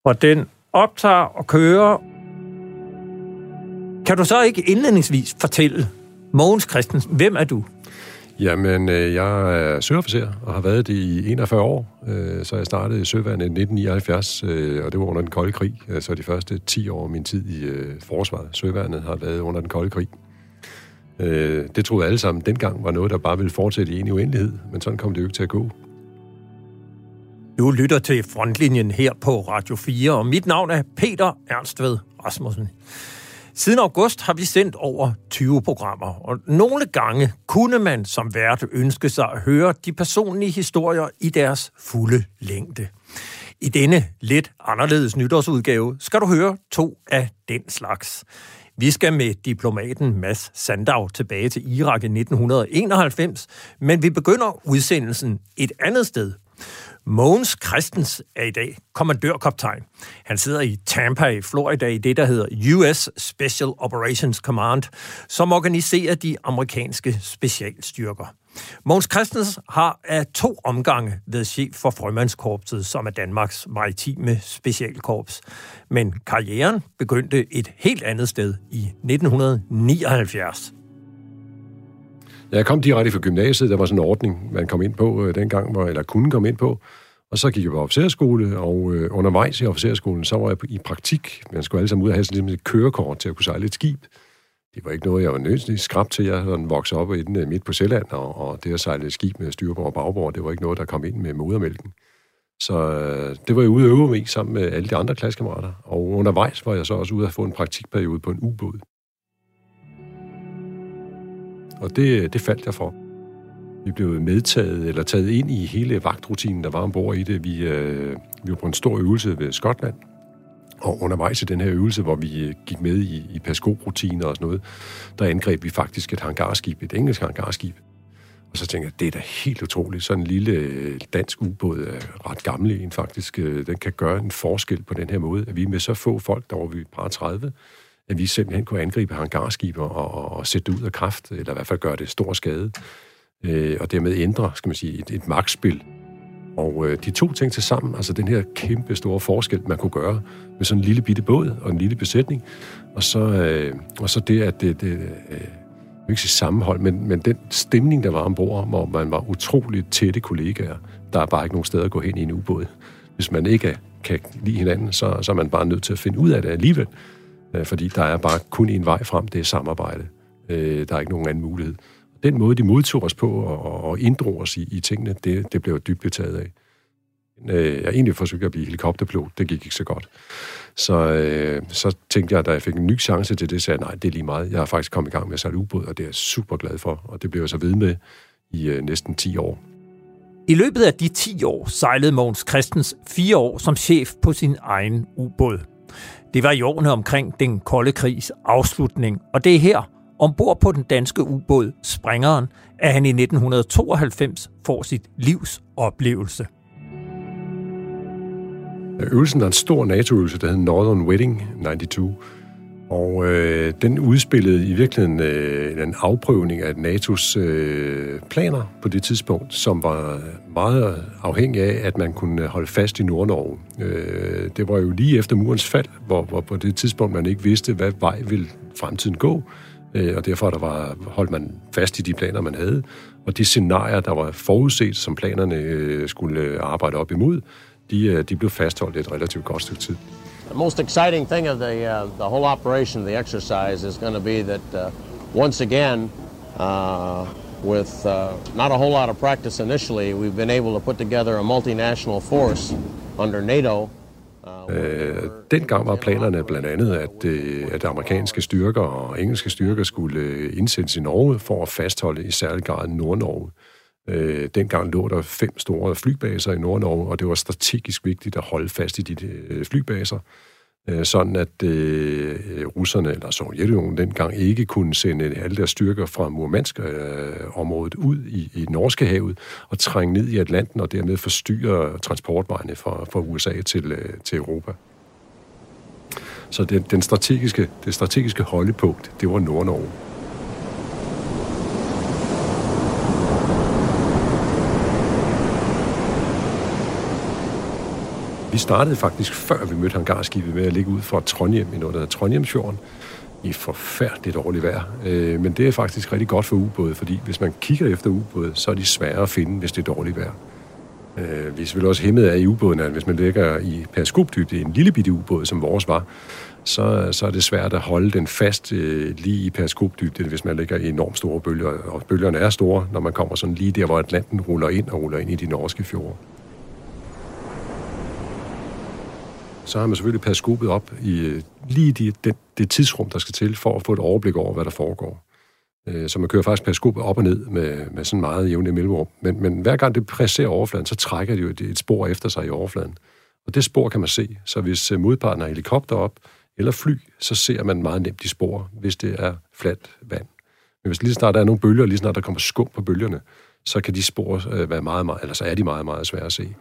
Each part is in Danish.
Og den optager og kører. Kan du så ikke indledningsvis fortælle, Mogens Christensen, hvem er du? Jamen, jeg er søofficer og har været det i 41 år. Så jeg startede i Søværnet i 1979, og det var under den kolde krig. Så de første 10 år af min tid i forsvaret. Søværnet har været under den kolde krig. Det troede alle sammen dengang var noget, der bare ville fortsætte i en uendelighed, men sådan kom det jo ikke til at gå. Du lytter til Frontlinjen her på Radio 4, og mit navn er Peter Ernstved Rasmussen. Siden august har vi sendt over 20 programmer, og nogle gange kunne man som vært ønske sig at høre de personlige historier i deres fulde længde. I denne lidt anderledes nytårsudgave skal du høre 2 af den slags. Vi skal med diplomaten Mads Sandav tilbage til Irak i 1991, men vi begynder udsendelsen et andet sted. Mogens Christensen er i dag kommandørkaptajn. Han sidder i Tampa i Florida i det, der hedder US Special Operations Command, som organiserer de amerikanske specialstyrker. Mogens Christensen har af 2 omgange været chef for Frømandskorpset, som er Danmarks maritime specialkorps. Men karrieren begyndte et helt andet sted i 1979. Jeg kom direkte fra gymnasiet. Der var sådan en ordning, man kom ind på dengang, eller kunne komme ind på. Og så gik jeg på officerskole, og undervejs i officerskolen, så var jeg i praktik. Man skulle alle sammen ud og have sådan et kørekort til at kunne sejle et skib. Det var ikke noget, jeg var nødvendigvis skrab til. Jeg havde vokset op i den midt på Sjælland, og det at sejle et skib med styrbord og bagbord, det var ikke noget, der kom ind med modermælken. Så det var jeg ude at øve mig sammen med alle de andre klassekammerater. Og undervejs var jeg så også ude at få en praktikperiode på en ubåd. Og det faldt jeg for. Vi blev medtaget eller taget ind i hele vagtrutinen, der var ombord i det. Vi var på en stor øvelse ved Skotland. Og undervejs i den her øvelse, hvor vi gik med i PASCO-rutiner og sådan noget, der angreb vi faktisk et hangarskib, et engelsk hangarskib. Og så tænkte jeg, det er da helt utroligt. Sådan en lille dansk ubåd er ret gammel en faktisk. Den kan gøre en forskel på den her måde, at vi med så få folk, der var vi bare 30, at vi simpelthen kunne angribe hangarskiber og sætte det ud af kraft, eller i hvert fald gøre det stor skade, og dermed ændre, skal man sige, et magtspil. Og de 2 ting til sammen, altså den her kæmpe store forskel, man kunne gøre med sådan en lille bitte båd og en lille besætning, og så det, at det ikke sige sammenhold, men den stemning, der var ombord, hvor man var utroligt tætte kollegaer, der er bare ikke nogen steder at gå hen i en ubåd. Hvis man ikke kan lide hinanden, så er man bare nødt til at finde ud af det alligevel. Fordi der er bare kun en vej frem, det er samarbejde. Der er ikke nogen anden mulighed. Den måde, de modtog os på og inddrog os i tingene, det blev dybt betaget af. Jeg egentlig forsøgte at blive helikopterpilot, det gik ikke så godt. Så tænkte jeg, da jeg fik en ny chance til det, sagde jeg, nej, det er lige meget. Jeg har faktisk kommet i gang med at sejle ubåd, og det er jeg super glad for. Og det blev jeg så ved med i næsten 10 år. I løbet af de 10 år sejlede Mogens Christensen 4 år som chef på sin egen ubåd. Det var i årene omkring den kolde krigs afslutning, og det er her, ombord på den danske ubåd Springeren, at han i 1992 får sit livs oplevelse. Øvelsen er en stor NATO-øvelse, der hed Northern Wedding 92, og den udspillede i virkeligheden en afprøvning af NATO's planer på det tidspunkt, som var meget afhængig af, at man kunne holde fast i Nord-Norge. Det var jo lige efter murens fald, hvor på det tidspunkt man ikke vidste, hvad vej ville fremtiden gå, og derfor holdt man fast i de planer, man havde, og de scenarier, der var forudset, som planerne skulle arbejde op imod, de blev fastholdt et relativt godt stykke tid. The most exciting thing of the whole operation, the exercise, is going to be that once again, with not a whole lot of practice initially, we've been able to put together a multinational force under NATO. Dengang var planerne blandt andet, at amerikanske styrker og engelske styrker skulle indsættes i Norge for at fastholde i særlig grad Nord-Norge. Dengang lå der 5 store flybaser i Nord-Norge, og det var strategisk vigtigt at holde fast i de flybaser, sådan at russerne eller Sovjetunionen dengang ikke kunne sende alle deres styrker fra Murmansk-området ud i Norskehavet og trænge ned i Atlanten og dermed forstyrre transportvejene fra USA til Europa. Så det strategiske holdepunkt, det var Nord-Norge. Vi startede faktisk, før vi mødte hangarskibet, med at ligge ud fra Trondheim i noget, der hedder Trondheimsfjorden, i forfærdeligt dårligt vejr. Men det er faktisk rigtig godt for ubåde, fordi hvis man kigger efter ubåde, så er de svære at finde, hvis det er dårligt vejr. Vi er selvfølgelig også hæmmet af i ubåden, at hvis man ligger i periskopdybde i en lille bitte ubåd, som vores var, så er det svært at holde den fast lige i periskopdybde, hvis man ligger i enormt store bølger. Og bølgerne er store, når man kommer sådan lige der, hvor Atlanten ruller ind i de norske fjorde. Så har man selvfølgelig periskopet op i lige det tidsrum, der skal til, for at få et overblik over, hvad der foregår. Så man kører faktisk periskopet op og ned med sådan meget jævne mellemrum. Men hver gang det presserer overfladen, så trækker det jo et spor efter sig i overfladen. Og det spor kan man se. Så hvis modparten har helikopter op eller fly, så ser man meget nemt de spor, hvis det er fladt vand. Men hvis lige snart der er nogle bølger, lige snart der kommer skum på bølgerne, så kan de spor være meget, så er de meget, meget svære at se.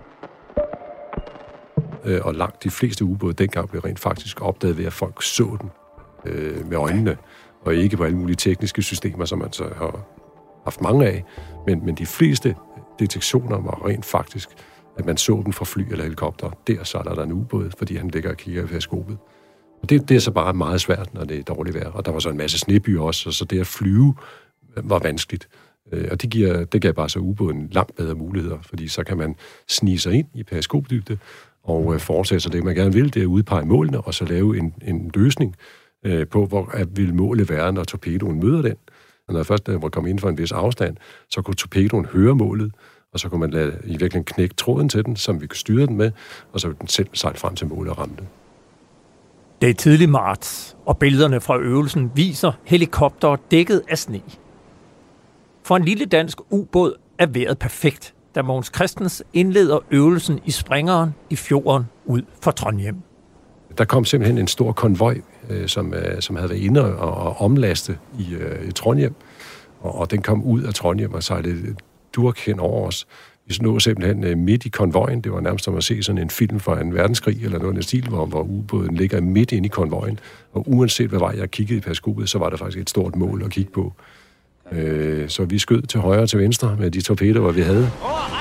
Og langt de fleste ubåde dengang blev rent faktisk opdaget ved, at folk så den med øjnene, og ikke på alle mulige tekniske systemer, som man så har haft mange af. Men de fleste detektioner var rent faktisk, at man så den fra fly eller helikopter. Der så er der en ubåd, fordi han ligger og kigger i periskopet. Og det er så bare meget svært, når det er dårligt vejr. Og der var så en masse snebyer også, så det at flyve var vanskeligt. Og det gav bare så ubåden langt bedre muligheder, fordi så kan man snige sig ind i periskopdybde og fortsætte sig det, man gerne vil, det er at udpege målene, og så lave en løsning på, hvor vil målet være, når torpedoen møder den. Og når først var kommet inden for en vis afstand, så kunne torpedoen høre målet, og så kunne man lade i virkeligheden knække tråden til den, som vi kunne styre den med, og så ville den selv sejle frem til målet og ramme det. Det er tidlig marts, og billederne fra øvelsen viser helikoptere dækket af sne. For en lille dansk ubåd er vejret perfekt, da Mogens Christens indleder øvelsen i springeren i fjorden ud for Trondheim. Der kom simpelthen en stor konvoj, som havde været inde og omlaste i Trondheim, og den kom ud af Trondheim og sejlede durk hen over os. Vi nåede simpelthen midt i konvojen. Det var nærmest som at se sådan en film fra 2. verdenskrig, eller noget af den stil, hvor ubåden ligger midt inde i konvojen. Og uanset hvad vej jeg kiggede i periskopet, så var der faktisk et stort mål at kigge på. Så vi skød til højre og til venstre med de torpedoer, vi havde.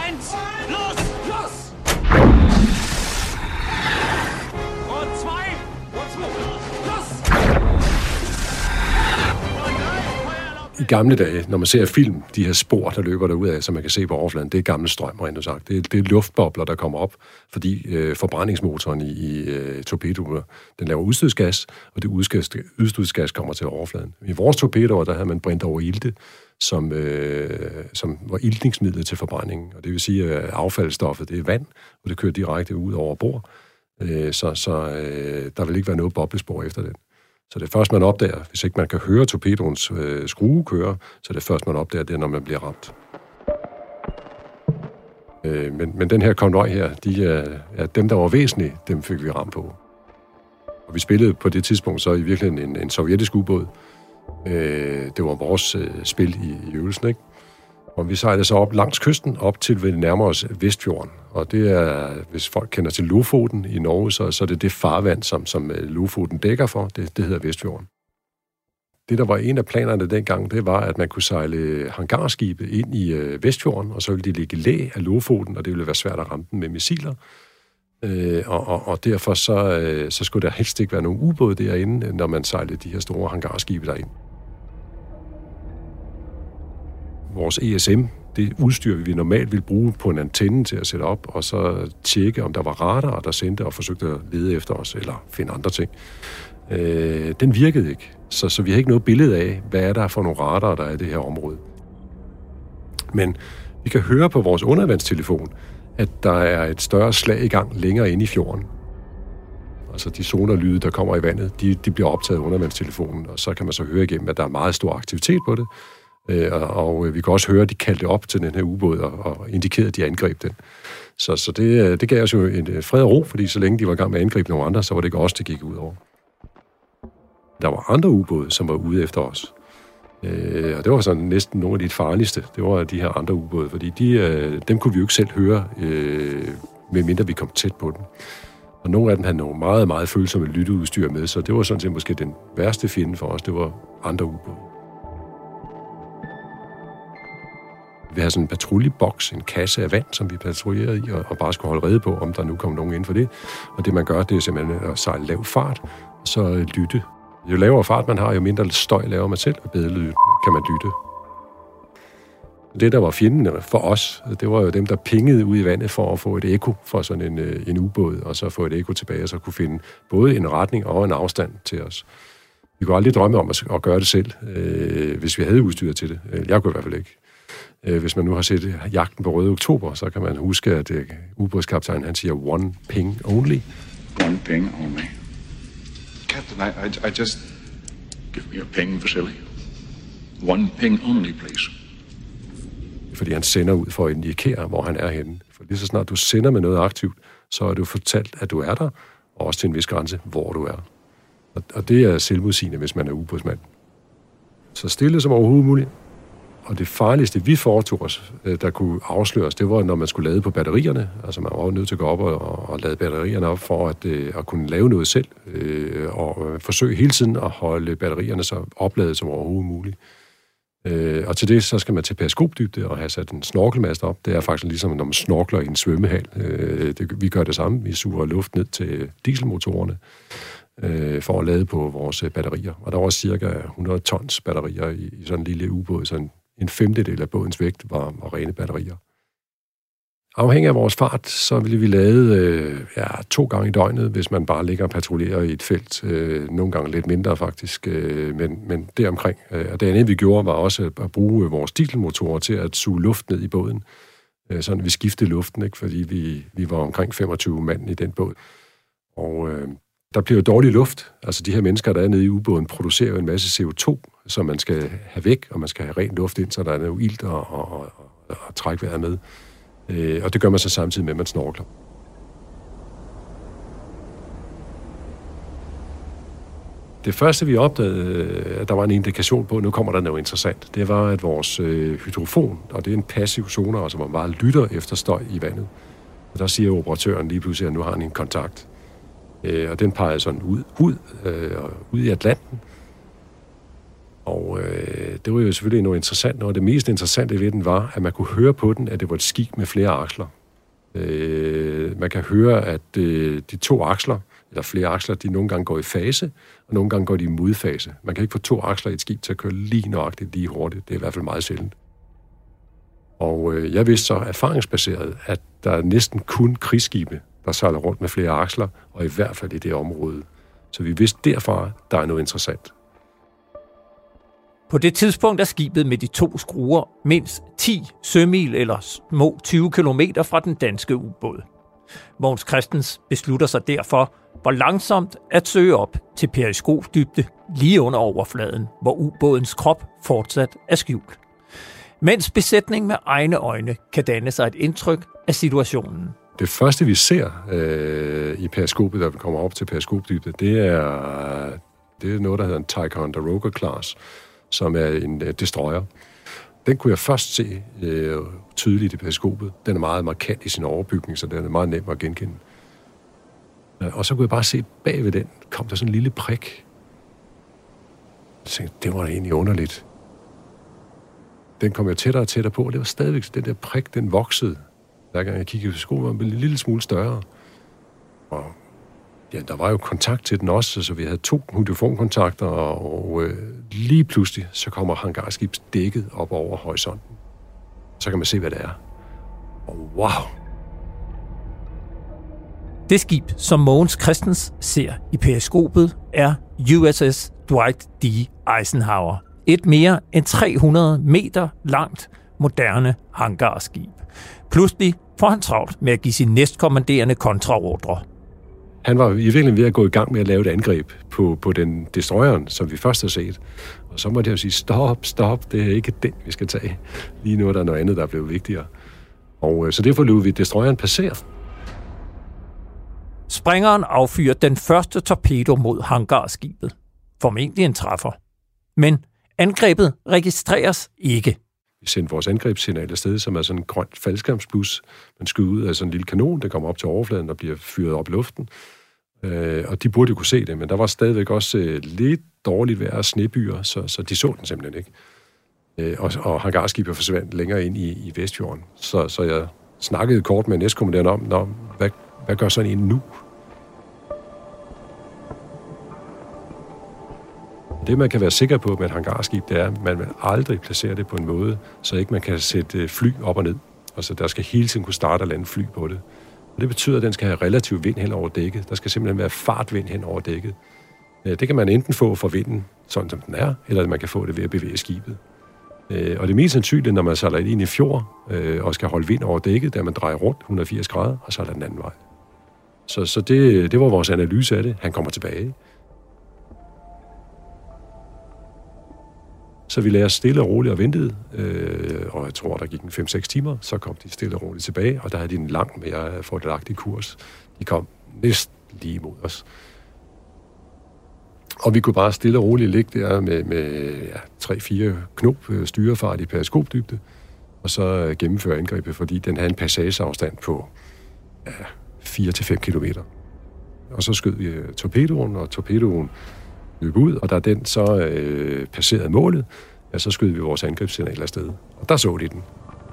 I gamle dage, når man ser film, de her spor, der løber derud af, som man kan se på overfladen, det er gamle strøm, rent sagt. Det er luftbobler, der kommer op, fordi forbrændingsmotoren i torpedoer, den laver udstødsgas, og det udstødsgas kommer til overfladen. I vores torpedoer, der havde man brændt over ilte, som var iltningsmidlet til forbrændingen. Og det vil sige, at affaldsstoffet, det er vand, og det kører direkte ud over bord. Så der vil ikke være noget boblespor efter den. Så det først, man opdager, hvis ikke man kan høre torpedoens skrue køre, så det først, man opdager, det er, når man bliver ramt. Men den her konvoj her, dem, der var væsentlige, dem fik vi ramt på. Og vi spillede på det tidspunkt så i virkeligheden en sovjetisk ubåd. Det var vores spil i øvelsen, ikke? Og vi sejlede så op langs kysten, op til vi nærmer os Vestfjorden. Og det er, hvis folk kender til Lofoten i Norge, så er det farvand, som Lofoten dækker for. Det hedder Vestfjorden. Det, der var en af planerne dengang, det var, at man kunne sejle hangarskibe ind i Vestfjorden, og så ville de ligge læ af Lofoten, og det ville være svært at ramme den med missiler. Og derfor så skulle der helst ikke være nogen ubåd derinde, når man sejlede de her store hangarskibe derind. Vores ESM, det udstyr, vi normalt ville bruge på en antenne til at sætte op, og så tjekke, om der var radarer, der sendte og forsøgte at lede efter os, eller finde andre ting. Den virkede ikke. Så vi har ikke noget billede af, hvad er der for nogle radarer, der er i det her område. Men vi kan høre på vores undervandstelefon, at der er et større slag i gang længere inde i fjorden. Altså de sonarlyde, der kommer i vandet, de bliver optaget af undervandstelefonen, og så kan man så høre igennem, at der er meget stor aktivitet på det. Og vi kan også høre, at de kaldte op til den her ubåd og indikerede, at de angreb den. Så det gav os jo en fred og ro, fordi så længe de var i gang med at angribe nogle andre, så var det ikke os, det gik ud over. Der var andre ubåde, som var ude efter os. Og det var sådan næsten nogle af de farligste. Det var de her andre ubåde, fordi dem kunne vi jo ikke selv høre, medmindre vi kom tæt på dem. Og nogle af dem havde nogle meget, meget følsomme lytteudstyr med, så det var sådan set måske den værste fjende for os, det var andre ubåde. vi havde sådan en patruljeboks, en kasse af vand, som vi patruljerede i, og bare skulle holde rede på, om der nu kom nogen ind for det. Og det, man gør, det er simpelthen at sejle lav fart, og så lytte. Jo lavere fart man har, jo mindre støj laver man selv, og bedre lyd kan man lytte. Det, der var fjenden for os, det var jo dem, der pingede ud i vandet for at få et ekko fra sådan en ubåd, og så få et ekko tilbage, og så kunne finde både en retning og en afstand til os. Vi kunne aldrig drømme om at gøre det selv, hvis vi havde udstyret til det. Jeg kunne i hvert fald ikke. Hvis man nu har set Jagten på Røde Oktober, så kan man huske, at ubådskaptajnen, han siger, one ping only. One ping only. Captain, I just... Give me a ping facility. One ping only, please. Fordi han sender ud for at indikere, hvor han er henne. For lige så snart du sender med noget aktivt, så er du fortalt, at du er der, og også til en vis grænse, hvor du er. Og det er selvmodsigende, hvis man er ubådsmand. Så stille som overhovedet muligt. Og det farligste, vi foretog os, der kunne afsløres, det var, når man skulle lade på batterierne. Altså man var nødt til at gå op og lade batterierne op for at kunne lave noget selv, og forsøge hele tiden at holde batterierne så opladet som overhovedet muligt. Og til det, så skal man til periskopdybde og have sat en snorkelmast op. Det er faktisk ligesom, når man snorkler i en svømmehal. Vi gør det samme. Vi suger luft ned til dieselmotorerne for at lade på vores batterier. Og der var cirka 100 tons batterier i sådan en lille ubåd. Sådan en femtedel af bådens vægt var rene batterier. Afhængig af vores fart, så ville vi lade 2 gange i døgnet, hvis man bare ligger og patruljerer i et felt. Nogle gange lidt mindre faktisk, men deromkring. Og det andet, vi gjorde, var også at bruge vores dieselmotorer til at suge luft ned i båden. Sådan vi skiftede luften, ikke? Fordi vi var omkring 25 mand i den båd. Og der bliver jo dårlig luft. Altså de her mennesker, der er nede i ubåden, producerer jo en masse CO2, som man skal have væk, og man skal have ren luft ind, så der er noget ilt og trækvejret med. Og det gør man så samtidig med, at man snorkler. Det første, vi opdagede, at der var en indikation på, at nu kommer der noget interessant, det var, at vores hydrofon, og det er en passiv sonar, altså man bare lytter efter støj i vandet. Og der siger operatøren lige pludselig, at nu har han en kontakt. Og den peger sådan ud i Atlanten. Og det var jo selvfølgelig noget interessant, og det mest interessante ved den var, at man kunne høre på den, at det var et skib med flere aksler. Man kan høre, at de 2 aksler, eller flere aksler, de nogle gange går i fase, og nogle gange går de i modfase. Man kan ikke få 2 aksler i et skib til at køre lige nøjagtigt, lige hurtigt. Det er i hvert fald meget sjældent. Og jeg vidste så erfaringsbaseret, at der er næsten kun krigsskibe, der sejler rundt med flere aksler, og i hvert fald i det område. Så vi vidste derfra, der er noget interessant. På det tidspunkt er skibet med de 2 skruer mindst 10 sømil eller små 20 kilometer fra den danske ubåd. Mogens Christens beslutter sig derfor, hvor langsomt at søge op til periskopdybde lige under overfladen, hvor ubådens krop fortsat er skjult. Mens besætningen med egne øjne kan danne sig et indtryk af situationen. Det første, vi ser i periskopet, da vi kommer op til periskopdybde, det er noget, der hedder en Ticonderoga Class, som er en destroyer. Den kunne jeg først se tydeligt i periskopet. Den er meget markant i sin overbygning, så den er meget nem at genkende. Og så kunne jeg bare se bag ved den, kom der sådan en lille prik. Jeg tænkte, det var da egentlig underligt. Den kom jeg tættere og tættere på, og det var stadigvæk den der prik, den voksede. Hver gang jeg kiggede på skoen, var den en lille smule større. Og ja, der var jo kontakt til den også, så vi havde 2 hydrofonkontakter, og lige pludselig, så kommer hangarskibs dækket op over horisonten. Så kan man se, hvad det er. Og wow! Det skib, som Mogens Christens ser i periskopet, er USS Dwight D. Eisenhower. Et mere end 300 meter langt, moderne hangarskib. Pludselig får han travlt med at give sin næstkommanderende kontraordre. Han var i virkeligheden ved at gå i gang med at lave et angreb på den destroyeren, som vi først har set. Og så måtte jeg jo sige, stop, det er ikke den, vi skal tage. Lige nu er der noget andet, der er blevet vigtigere. Og så derfor lod vi destroyeren passere. Sprængeren affyrer den første torpedo mod hangarskibet. Formentlig en træffer. Men angrebet registreres ikke. Vi sendte vores angrebssignal afsted, som er sådan en grønt faldskærmsblus. Man skyder ud af sådan en lille kanon, der kommer op til overfladen og bliver fyret op i luften. Og de burde jo kunne se det, men der var stadigvæk også lidt dårligt vejr og snebyer, så de så den simpelthen ikke. og hangarskibet forsvandt længere ind i Vestfjorden. Så jeg snakkede kort med næstkommanderen om, hvad gør sådan en nu? Det, man kan være sikker på med et hangarskib, det er, at man vil aldrig placere det på en måde, så ikke man kan sætte fly op og ned. Altså, der skal hele tiden kunne starte og lande fly på det. Og det betyder, at den skal have relativ vind hen over dækket. Der skal simpelthen være fartvind hen over dækket. Det kan man enten få fra vinden, sådan som den er, eller man kan få det ved at bevæge skibet. Og det mest sandsynligt, når man sejler ind i fjord og skal holde vind over dækket, der man drejer rundt 180 grader, og så er der den anden vej. Så det var vores analyse af det. Han kommer tilbage. Så vi lagde os stille og roligt og ventede, og jeg tror, der gik en 5-6 timer, så kom de stille og roligt tilbage, og der havde de en langt mere fordelagtig kurs. De kom næsten lige imod os. Og vi kunne bare stille og roligt ligge der med 3-4 knop styrefart i periskopdybde, og så gennemføre angrebet, fordi den havde en passageafstand på 4-5 kilometer. Og så skød vi torpedoen, og torpedoen løb ud, og da den så passerede målet, ja, så skød vi vores angrebssignal afsted. Og der så de den.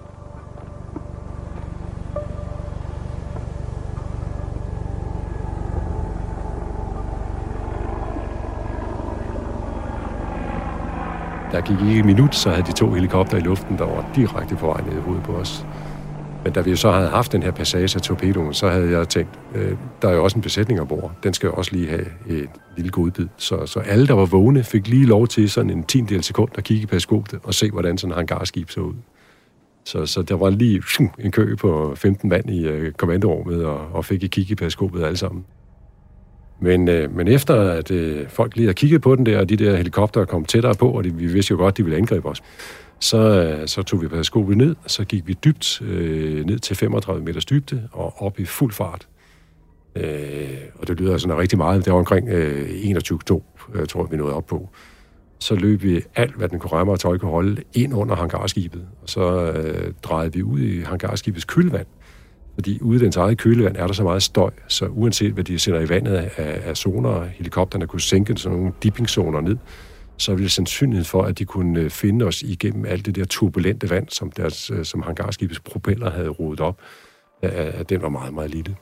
Der gik ikke et minut, så havde de 2 helikopter i luften, der var direkte på vej ned i hovedet på os. Men da vi så havde haft den her passage af torpedoen, så havde jeg tænkt, der er jo også en besætning ombord. Den skal jo også lige have et lille godbid. Så alle, der var vågne, fik lige lov til sådan en 10. sekund at kigge i periskopet og se, hvordan sådan en hangarskib så ud. Så der var lige en kø på 15 mand i kommandorummet og fik et kig i periskopet alle sammen. Men efter at folk lige havde kigget på den der, og de der helikoptere kom tættere på, og vi vidste jo godt, de ville angribe os, så tog vi periskopet ned, så gik vi dybt ned til 35 meters dybde og op i fuld fart. Og det lyder sådan rigtig meget. Det var omkring 21 knop, tror jeg, vi nåede op på. Så løb vi alt, hvad den kunne ramme og tøj kunne holde, ind under hangarskibet. Og så drejede vi ud i hangarskibets kølvand. Fordi ude i dens eget kølevand er der så meget støj, så uanset hvad de sender i vandet af zoner, helikopterne kunne sænke sådan nogle dippingzoner ned, så ville sandsynligheden for, at de kunne finde os igennem alt det der turbulente vand, som hangarskibets propeller havde rodet op, at den var meget, meget lille.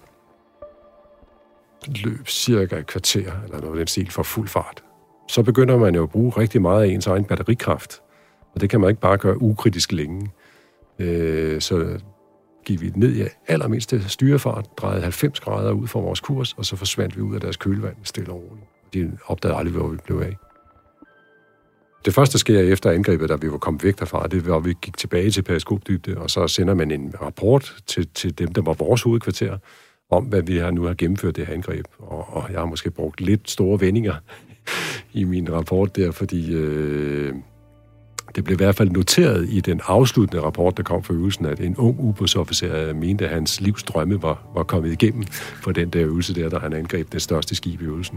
Løb cirka et kvarter, eller noget af den stil, for fuld fart. Så begynder man jo at bruge rigtig meget af ens egen batterikraft, og det kan man ikke bare gøre ukritisk længe. Så gik vi ned i allermindste styrefart, drejede 90 grader ud fra vores kurs, og så forsvandt vi ud af deres kølvand stille og roligt. De opdagede aldrig, hvor vi blev af. Det første, der sker efter angrebet, da vi var kommet væk derfra, det var, at vi gik tilbage til periskopdybde, og så sender man en rapport til dem, der var vores hovedkvarter, om hvad vi nu har gennemført det her angreb. Og jeg har måske brugt lidt store vendinger i min rapport der, fordi det blev i hvert fald noteret i den afsluttende rapport, der kom fra øvelsen, at en ung ubådsofficer mente, at hans livs drømme var kommet igennem på den der øvelse der han angreb det største skib i øvelsen.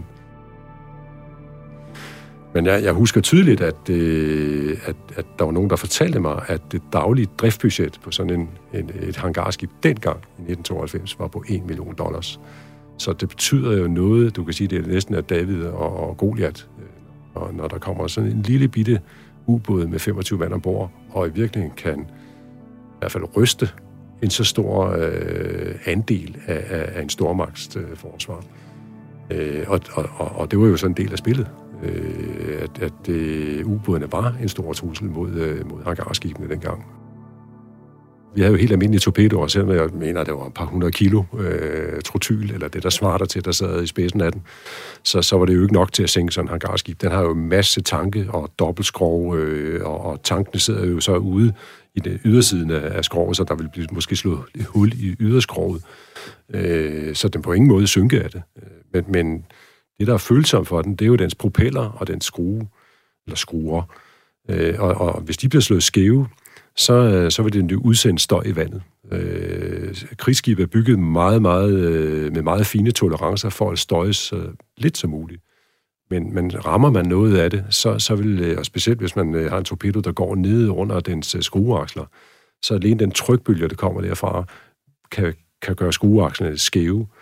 Men jeg husker tydeligt, at der var nogen, der fortalte mig, at det daglige driftbudget på sådan et hangarskib dengang i 1992 var på $1 million. Så det betyder jo noget, du kan sige, det er næsten at David og Goliat, og når der kommer sådan en lille bitte ubåd med 25 mand ombord, og i virkeligheden kan i hvert fald ryste en så stor andel af en stormagts forsvar. Og det var jo sådan en del af spillet. At ubådene var en stor trussel mod hangarskibene dengang. Vi havde jo helt almindelige torpedoer, selvom jeg mener, at det var et par 100 kilo trotyl, eller det, der svarer til, der sad i spidsen af den. Så var det jo ikke nok til at sænke sådan en hangarskib. Den har jo en masse tanke og dobbeltskrog, og tankene sidder jo så ude i den ydersiden af skroget, så der vil blive måske slået et hul i yderskroget. Så den på ingen måde synke af det. Men det, der er følsomt for den, det er jo dens propeller og dens skruer. Og hvis de bliver slået skæve, så vil den jo udsende støj i vandet. Krigsskib er bygget meget, med meget fine tolerancer for at støjes lidt som muligt. Men rammer man noget af det, så vil, og specielt hvis man har en torpedo, der går nede under dens skrueaksler, så alene den trykbølge, der kommer derfra, kan gøre skrueakslerne skæve.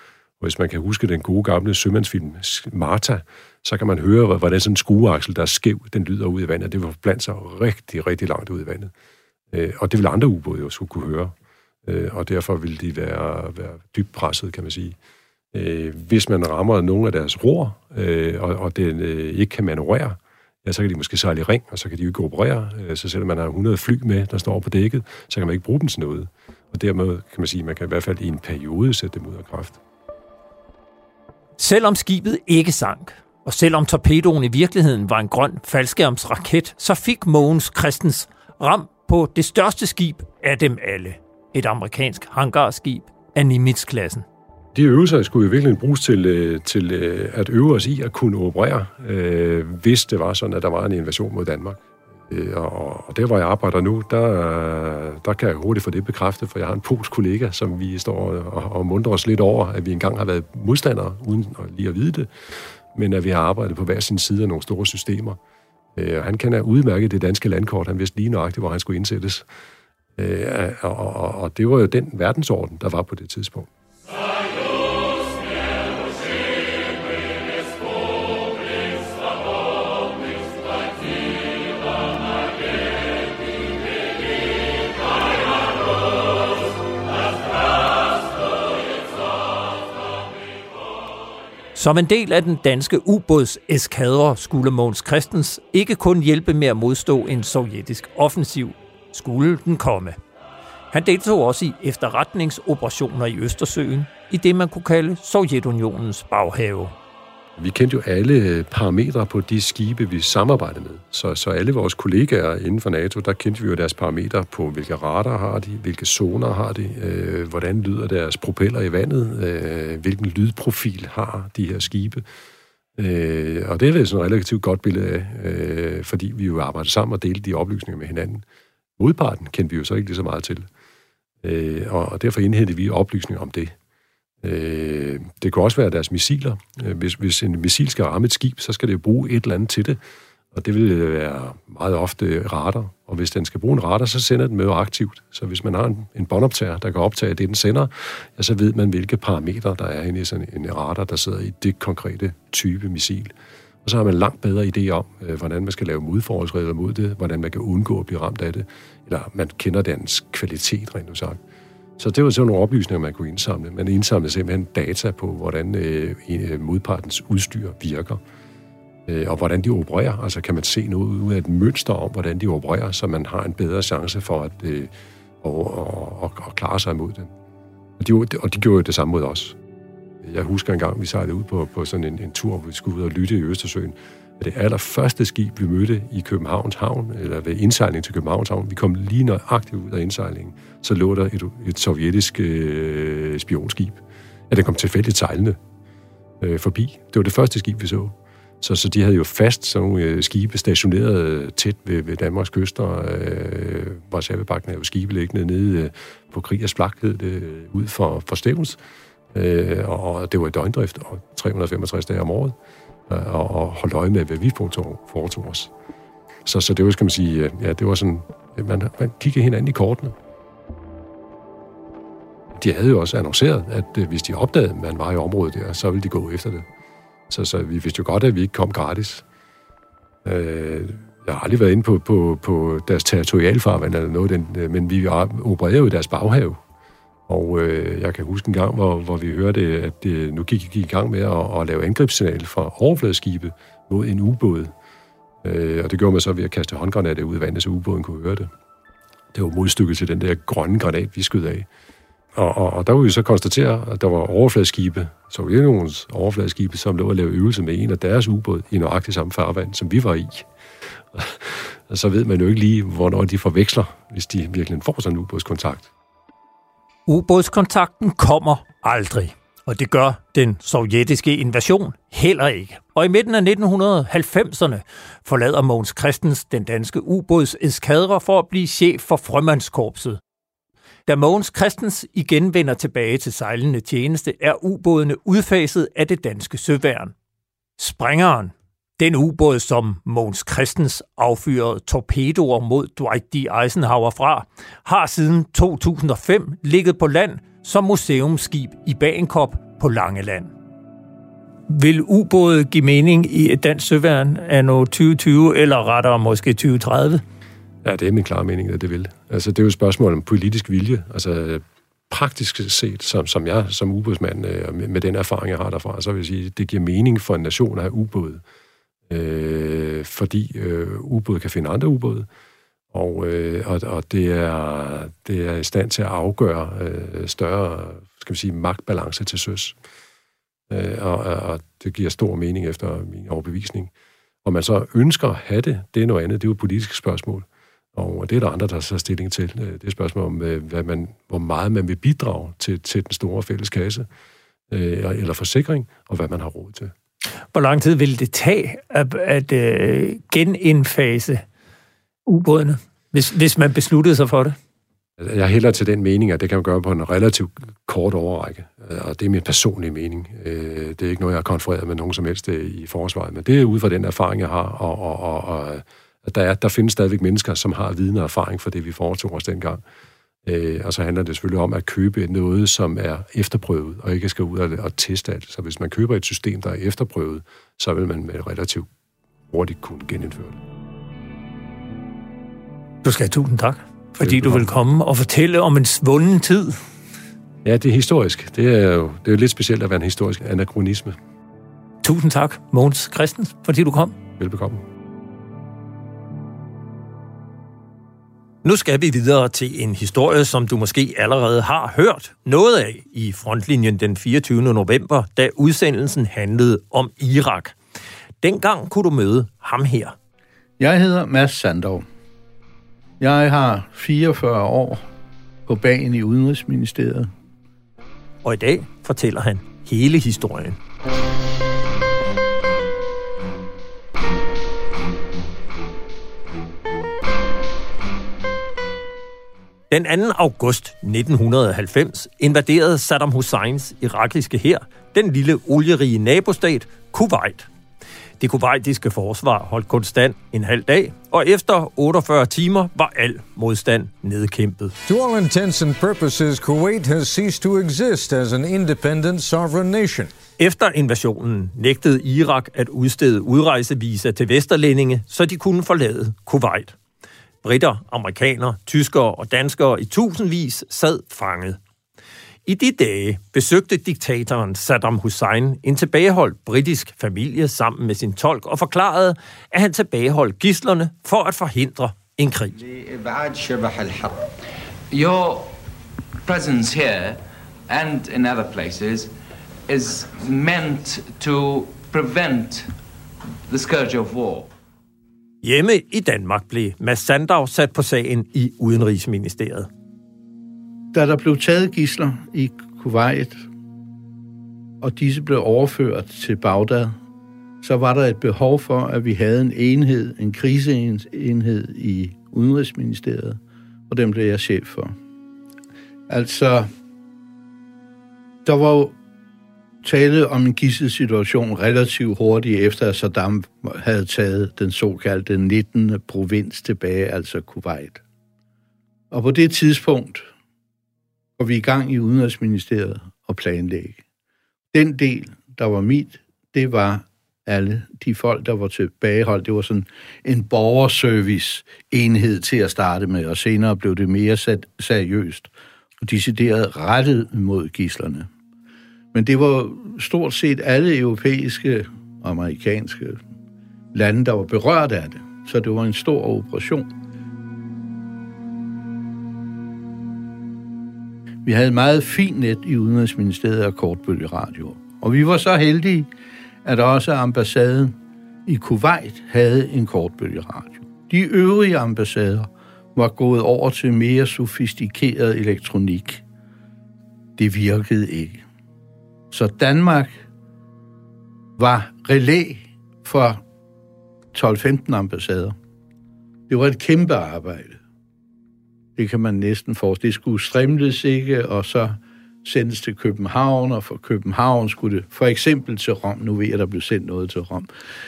Hvis man kan huske den gode gamle sømandsfilm Martha, så kan man høre, hvordan sådan en skrueaksel, der er skæv, den lyder ud i vandet. Det vil blande sig rigtig, rigtig langt ud i vandet. Og det vil andre ubåde jo skulle kunne høre. Og derfor vil de være dybt presset, kan man sige. Hvis man rammer nogle af deres ror, og den ikke kan manøvrere, ja, så kan de måske sejle i ring, og så kan de jo ikke operere. Så selvom man har 100 fly med, der står på dækket, så kan man ikke bruge dem til noget. Og dermed kan man sige, at man kan i hvert fald i en periode sætte dem ud af kraft. Selvom skibet ikke sank, og selvom torpedoen i virkeligheden var en grøn faldskærmsraket, så fik Mogens Christens ram på det største skib af dem alle. Et amerikansk hangarskib af Nimitz-klassen. De øvelser skulle jo virkelig bruges til at øve os i at kunne operere, hvis det var sådan, at der var en invasion mod Danmark. Og der, hvor jeg arbejder nu, der kan jeg hurtigt få det bekræftet, for jeg har en polsk kollega, som vi står og mundrer os lidt over, at vi engang har været modstandere, uden lige at vide det, men at vi har arbejdet på hver sin side af nogle store systemer. Han kender udmærket det danske landkort, han vidste lige nøjagtigt, hvor han skulle indsættes. Og det var jo den verdensorden, der var på det tidspunkt. Som en del af den danske ubådseskadre skulle Mogens Christens ikke kun hjælpe med at modstå en sovjetisk offensiv, skulle den komme. Han deltog også i efterretningsoperationer i Østersøen, i det man kunne kalde Sovjetunionens baghave. Vi kendte jo alle parametre på de skibe, vi samarbejdede med. Så alle vores kollegaer inden for NATO, der kendte vi jo deres parametre på, hvilke radar har de, hvilke zoner har de, hvordan lyder deres propeller i vandet, hvilken lydprofil har de her skibe. Og det er vel sådan et relativt godt billede af, fordi vi jo arbejdede sammen og delte de oplysninger med hinanden. Modparten kendte vi jo så ikke lige så meget til. Og derfor indhentede vi oplysninger om det. Det kan også være deres missiler. Hvis en missil skal ramme et skib, så skal det jo bruge et eller andet til det. Og det vil være meget ofte radar. Og hvis den skal bruge en radar, så sender den med aktivt. Så hvis man har en båndoptager, der kan optage det, den sender, ja, så ved man, hvilke parametre der er inde i sådan en radar, der sidder i det konkrete type missil. Og så har man langt bedre idé om, hvordan man skal lave modforholdsregler mod det, hvordan man kan undgå at blive ramt af det, eller man kender dens kvalitet, rent sagt. Så det var sådan nogle oplysninger, man kunne indsamle. Man indsamlede simpelthen data på, hvordan modpartens udstyr virker, og hvordan de opererer. Altså kan man se noget ud af et mønster om, hvordan de opererer, så man har en bedre chance for at klare sig imod dem. Og de gjorde det samme mod os. Jeg husker engang, vi sejlede ud på sådan en tur, hvor vi skulle ud og lytte i Østersøen. Det allerførste skib, vi mødte i Københavns Havn, eller ved indsejling til Københavns Havn, vi kom lige nøjagtigt ud af indsejlingen, så lå der et sovjetisk spionskib. Ja, det kom tilfældigt sejlende forbi. Det var det første skib, vi så. Så de havde jo fast sådan nogle skibe stationeret tæt ved Danmarks kyster. Warszawa-bakken havde jo skibe liggende nede på Kriegers Flak, ud for Stevns. Og det var i døgndrift, og 365 dage om året. Og holde øje med, hvad vi foretog os. Så det var, skal man sige, ja, det var sådan, man kiggede hinanden i kortene. De havde jo også annonceret, at hvis de opdagede, at man var i området der, så ville de gå efter det. Så vi vidste jo godt, at vi ikke kom gratis. Jeg har aldrig været inde på deres territorialfarvand eller noget, men vi opererede jo i deres baghave. Og jeg kan huske en gang, hvor vi hørte, at nu gik i gang med at lave angrebssignal fra overfladeskibe mod en ubåd. Og det gjorde man så ved at kaste håndgranater ud i vandet, så ubåden kunne høre det. Det var modstykket til den der grønne granat, vi skød af. Og der kunne vi så konstatere, at der var overfladeskibe, Sovjetunionens overfladeskibe, som lå at lave øvelse med en af deres ubåd i nøjagtigt samme farvand, som vi var i. Og så ved man jo ikke lige, hvornår de forveksler, hvis de virkelig får sådan en ubådskontakt. Ubådskontakten kommer aldrig, og det gør den sovjetiske invasion heller ikke. Og i midten af 1990'erne forlader Mogens Christens den danske ubådseskadre for at blive chef for frømandskorpset. Da Mogens Christens igen vender tilbage til sejlende tjeneste, er ubådene udfaset af det danske søværn. Sprængeren, den ubåd, som Mogens Christens affyrede torpedoer mod Dwight D. Eisenhower fra, har siden 2005 ligget på land som museumsskib i Bagenkop på Langeland. Vil ubåde give mening i et dansk søværn anno 2020, eller rettere måske 2030? Ja, det er min klare mening, at det vil. Altså, det er jo et spørgsmål om politisk vilje. Altså, praktisk set, som jeg som ubådsmand, med den erfaring, jeg har derfra, så vil jeg sige, det giver mening for en nation at have ubåde. Fordi ubåde kan finde andre ubåde, og det er i stand til at afgøre større, skal vi sige, magtbalance til søs. Og det giver stor mening efter min overbevisning. Og man så ønsker at have det, det er noget andet, det er jo et politisk spørgsmål. Og det er der andre, der tager stilling til. Det er et spørgsmål om, hvor meget man vil bidrage til den store fælles kasse, eller forsikring, og hvad man har råd til. Hvor lang tid vil det tage at genindfase ubådene, hvis man besluttede sig for det? Jeg hælder til den mening, at det kan man gøre på en relativt kort overrække, og det er min personlige mening. Det er ikke noget, jeg har konfereret med nogen som helst i forsvaret, men det er ud fra den erfaring, jeg har, og der findes stadigvæk mennesker, som har viden og erfaring for det, vi foretog os dengang. Og så handler det selvfølgelig om at købe noget, som er efterprøvet, og ikke skal ud og teste alt. Så hvis man køber et system, der er efterprøvet, så vil man med relativt hurtigt kunne genindføre det. Du skal have tusind tak, fordi du vil komme og fortælle om en svunden tid. Ja, det er historisk. Det er jo lidt specielt at være en historisk anakronisme. Tusind tak, Mogens Christensen, fordi du kom. Velbekomme. Nu skal vi videre til en historie, som du måske allerede har hørt noget af i Frontlinjen den 24. november, da udsendelsen handlede om Irak. Dengang kunne du møde ham her. Jeg hedder Mads Sandov. Jeg har 44 år på bagen i Udenrigsministeriet. Og i dag fortæller han hele historien. Den 2. august 1990 invaderede Saddam Husseins irakiske hær den lille olierige nabostat Kuwait. Det kuwaitiske forsvar holdt kun stand en halv dag, og efter 48 timer var al modstand nedkæmpet. To all intents and purposes, Kuwait has ceased to exist as an independent sovereign nation. Efter invasionen nægtede Irak at udstede udrejsevisa til vesterlændinge, så de kunne forlade Kuwait. Briter, amerikanere, tyskere og danskere i tusindvis sad fanget. I de dage besøgte diktatoren Saddam Hussein en tilbageholdt britisk familie sammen med sin tolk og forklarede, at han tilbageholdt gidslerne for at forhindre en krig. Your presence here and in other places is meant to prevent the scourge of war. Hjemme i Danmark blev Mads Sandov sat på sagen i Udenrigsministeriet. Da der blev taget gidsler i Kuwait, og disse blev overført til Bagdad, så var der et behov for, at vi havde en enhed, en kriseenhed i Udenrigsministeriet, og dem blev jeg chef for. Altså, der var jo tale om en gidselsituation relativt hurtigt efter, at Saddam havde taget den såkaldte 19. provins tilbage, altså Kuwait. Og på det tidspunkt går vi i gang i Udenrigsministeriet og planlægge. Den del, der var mit, det var alle de folk, der var tilbageholdt. Det var sådan en borgerservice-enhed til at starte med, og senere blev det mere seriøst og decideret rettet mod gidslerne. Men det var stort set alle europæiske og amerikanske lande, der var berørt af det. Så det var en stor operation. Vi havde et meget fint net i Udenrigsministeriet af kortbølgeradio. Og vi var så heldige, at også ambassaden i Kuwait havde en kortbølgeradio. De øvrige ambassader var gået over til mere sofistikeret elektronik. Det virkede ikke. Så Danmark var relæ for 12-15 ambassader. Det var et kæmpe arbejde. Det kan man næsten forestille. Det skulle strimles ikke, og så sendes til København, og fra København skulle det for eksempel til Rom. Nu ved jeg, der blev sendt noget til Rom.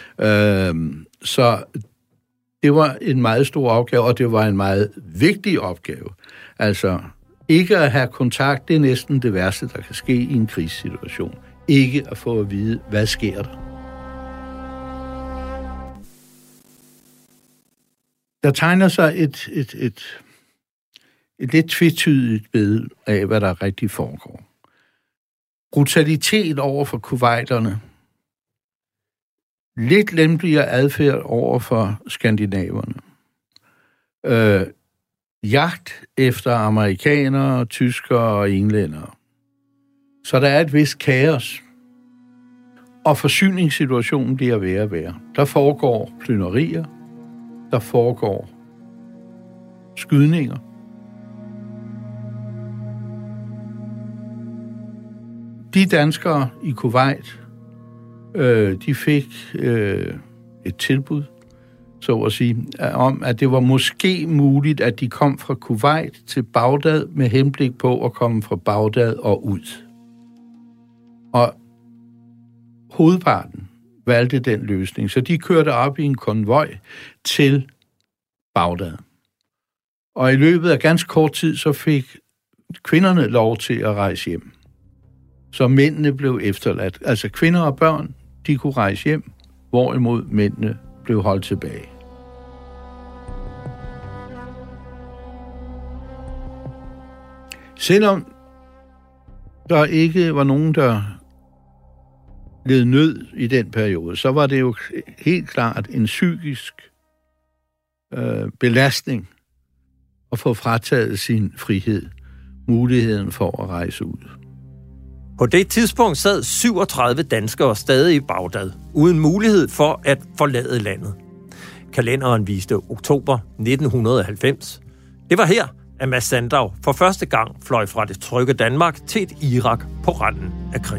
Så det var en meget stor opgave, og det var en meget vigtig opgave. Altså, ikke at have kontakt, det er næsten det værste, der kan ske i en krisesituation. ikke at få at vide, hvad sker der. Der tegner sig et lidt tvetydigt billede af, hvad der rigtig foregår. Brutalitet over for kuwaiterne. Lidt lempeligere adfærd over for skandinaverne. Jagt efter amerikanere, tyskere og englændere. Så der er et vist kaos. Og forsyningssituationen bliver værre og værre. Der foregår plynderier. Der foregår skydninger. De danskere i Kuwait, de fik et tilbud, så at sige, om, at det var måske muligt, at de kom fra Kuwait til Bagdad med henblik på at komme fra Bagdad og ud. Og hovedparten valgte den løsning, så de kørte op i en konvoj til Bagdad. Og i løbet af ganske kort tid, så fik kvinderne lov til at rejse hjem. Så mændene blev efterladt. Altså kvinder og børn, de kunne rejse hjem, hvorimod mændene blev holdt tilbage. Selvom der ikke var nogen, der led nød i den periode, så var det jo helt klart en psykisk belastning at få frataget sin frihed, muligheden for at rejse ud. På det tidspunkt sad 37 danskere stadig i Bagdad, uden mulighed for at forlade landet. Kalenderen viste oktober 1990. Det var her, at Mads Sandaug for første gang fløj fra det trygge Danmark til et Irak på randen af krig.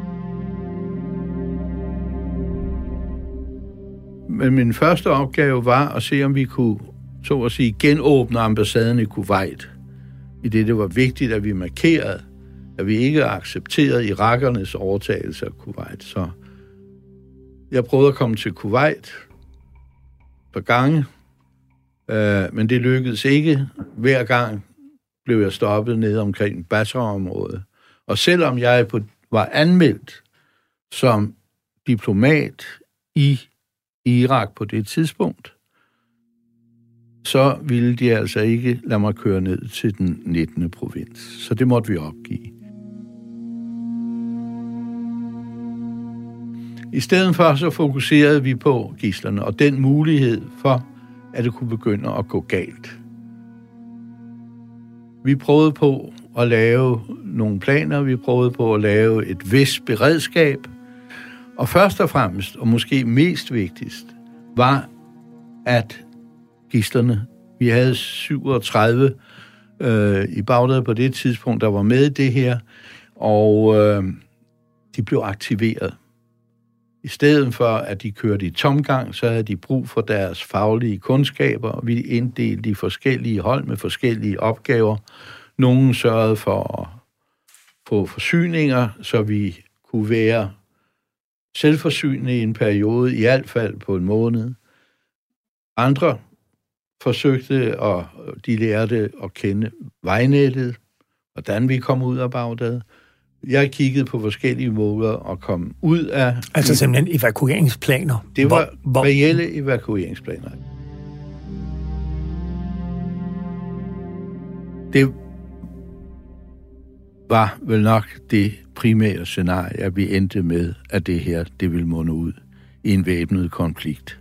Men min første opgave var at se, om vi kunne, så at sige, genåbne ambassaden i Kuwait. I det var vigtigt, at vi markerede, at vi ikke accepterede irakernes overtagelse af Kuwait. Så jeg prøvede at komme til Kuwait par gange, men det lykkedes ikke. Hver gang blev jeg stoppet nede omkring Basra-området. Og selvom jeg var anmeldt som diplomat i Irak på det tidspunkt, så ville de altså ikke lade mig køre ned til den 19. provins. Så det måtte vi opgive. I stedet for så fokuserede vi på gidslerne og den mulighed for, at det kunne begynde at gå galt. Vi prøvede på at lave nogle planer, vi prøvede på at lave et vist beredskab, og først og fremmest, og måske mest vigtigst, var, at gidslerne, vi havde 37 i Bagdad på det tidspunkt, der var med i det her, og de blev aktiveret. I stedet for, at de kørte i tomgang, så havde de brug for deres faglige kundskaber, og vi inddelte de forskellige hold med forskellige opgaver. Nogle sørgede for at få forsyninger, så vi kunne være selvforsynende i en periode, i hvert fald på en måned. Andre forsøgte, og de lærte at kende vejnettet, hvordan vi kom ud af Bagdad. Jeg kiggede på forskellige måder at komme ud af... Altså simpelthen evakueringsplaner? Det var reelle evakueringsplaner. Det var vel nok det primære scenarie, at vi endte med, at det her, det ville munde ud i en væbnet konflikt.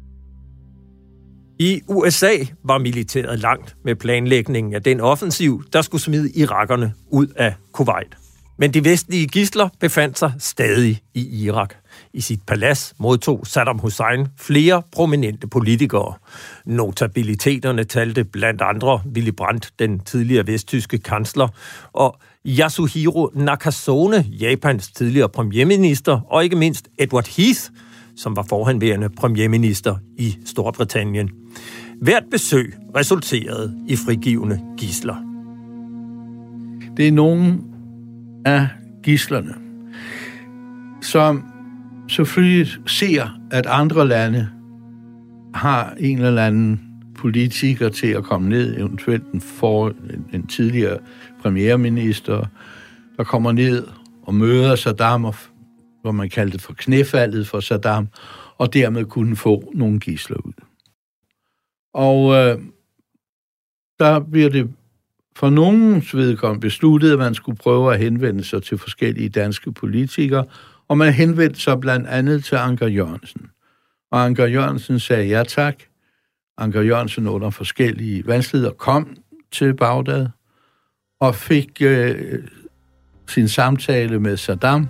I USA var militæret langt med planlægningen af den offensiv, der skulle smide irakerne ud af Kuwait. Men de vestlige gidsler befandt sig stadig i Irak. I sit palads modtog Saddam Hussein flere prominente politikere. Notabiliteterne talte blandt andre Willy Brandt, den tidligere vesttyske kansler, og Yasuhiro Nakasone, Japans tidligere premierminister, og ikke mindst Edward Heath, som var forhenværende premierminister i Storbritannien. Hvert besøg resulterede i frigivne gidsler. Det er nogle af gidslerne, som selvfølgelig ser, at andre lande har en eller anden politiker til at komme ned, eventuelt en tidligere premierminister, der kommer ned og møder Saddam, hvor man kaldte det for knæfaldet for Saddam, og dermed kunne få nogle gidsler ud. Og der bliver det for nogens vedkommende besluttet, at man skulle prøve at henvende sig til forskellige danske politikere, og man henvendte sig blandt andet til Anker Jørgensen. Og Anker Jørgensen sagde ja tak. Anker Jørgensen under forskellige vanskeligheder kom til Bagdad og fik sin samtale med Saddam